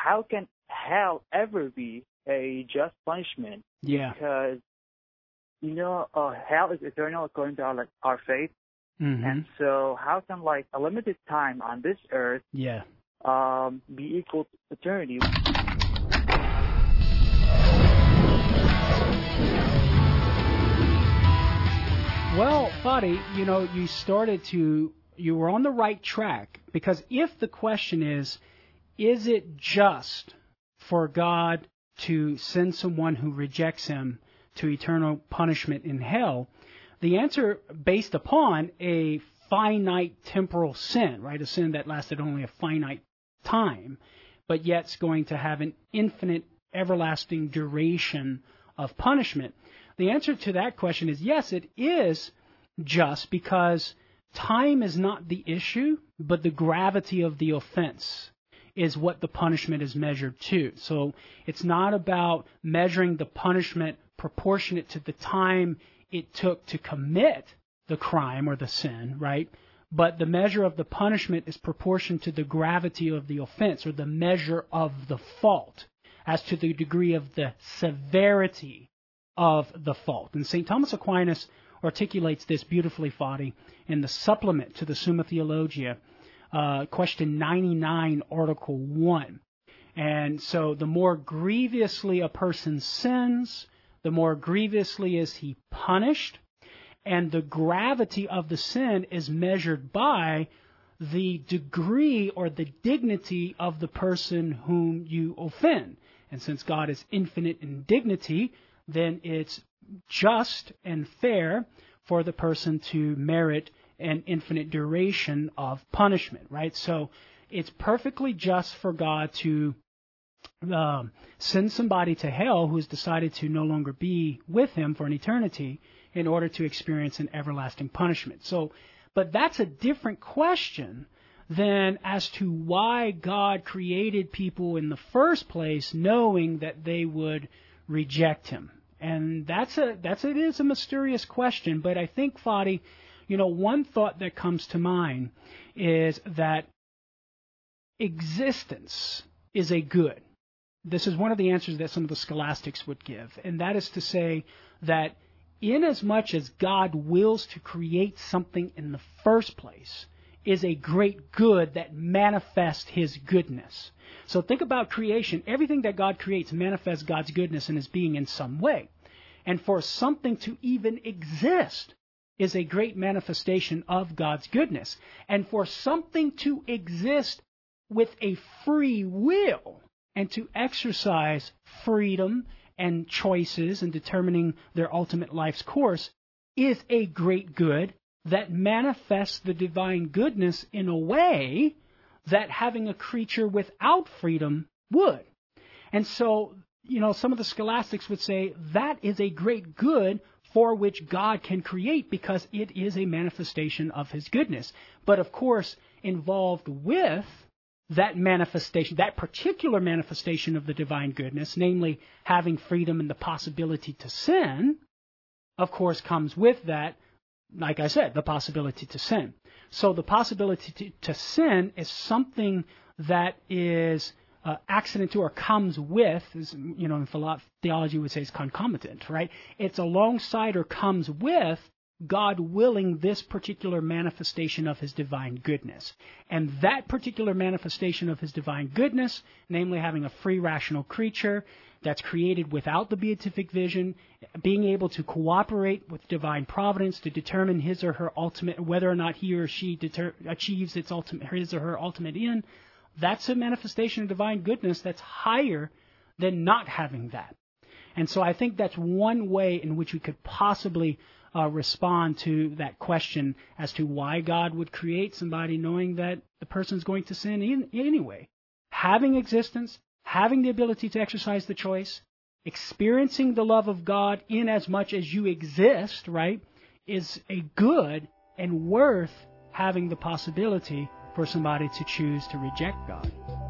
how can hell ever be a just punishment? Yeah. Because, hell is eternal according to our faith. Mm-hmm. And so how can, a limited time on this earth be equal to eternity? Well, Fadi, you were on the right track, because if the question is it just for God to send someone who rejects him to eternal punishment in hell, the answer based upon a finite temporal sin, right? A sin that lasted only a finite time, but yet it's going to have an infinite, everlasting duration of punishment. The answer to that question is yes, it is just, because time is not the issue, but the gravity of the offense is what the punishment is measured to. So it's not about measuring the punishment proportionate to the time it took to commit the crime or the sin, right? But the measure of the punishment is proportioned to the gravity of the offense, or the measure of the fault, as to the degree of the severity of the fault. And St. Thomas Aquinas articulates this beautifully, Fadi, in the supplement to the Summa Theologia, question 99, article 1. And so the more grievously a person sins, the more grievously is he punished, and the gravity of the sin is measured by the degree or the dignity of the person whom you offend. And since God is infinite in dignity, then it's just and fair for the person to merit an infinite duration of punishment, right? So it's perfectly just for God to send somebody to hell who's decided to no longer be with him for an eternity in order to experience an everlasting punishment. So, but that's a different question than as to why God created people in the first place, knowing that they would reject him. And it is a mysterious question. But I think, Fadi, one thought that comes to mind is that existence is a good. This is one of the answers that some of the scholastics would give, and that is to say that inasmuch as God wills to create something in the first place, is a great good that manifests his goodness. So think about creation. Everything that God creates manifests God's goodness in his being in some way. And for something to even exist is a great manifestation of God's goodness. And for something to exist with a free will and to exercise freedom and choices in determining their ultimate life's course is a great good that manifests the divine goodness in a way that having a creature without freedom would. And so, some of the scholastics would say that is a great good for which God can create, because it is a manifestation of his goodness. But of course, involved with that manifestation, that particular manifestation of the divine goodness, namely having freedom and the possibility to sin, of course comes with that, like I said, the possibility to sin. So the possibility to sin is something that is accident to or comes with, in theology we would say is concomitant, right? It's alongside or comes with God willing this particular manifestation of his divine goodness. And that particular manifestation of his divine goodness, namely having a free rational creature that's created without the beatific vision, being able to cooperate with divine providence to determine his or her ultimate, whether or not he or she achieves his or her ultimate end, that's a manifestation of divine goodness that's higher than not having that. And so I think that's one way in which we could possibly respond to that question as to why God would create somebody knowing that the person's going to sin anyway. Having existence, having the ability to exercise the choice, experiencing the love of God in as much as you exist, right, is a good and worth having the possibility for somebody to choose to reject God.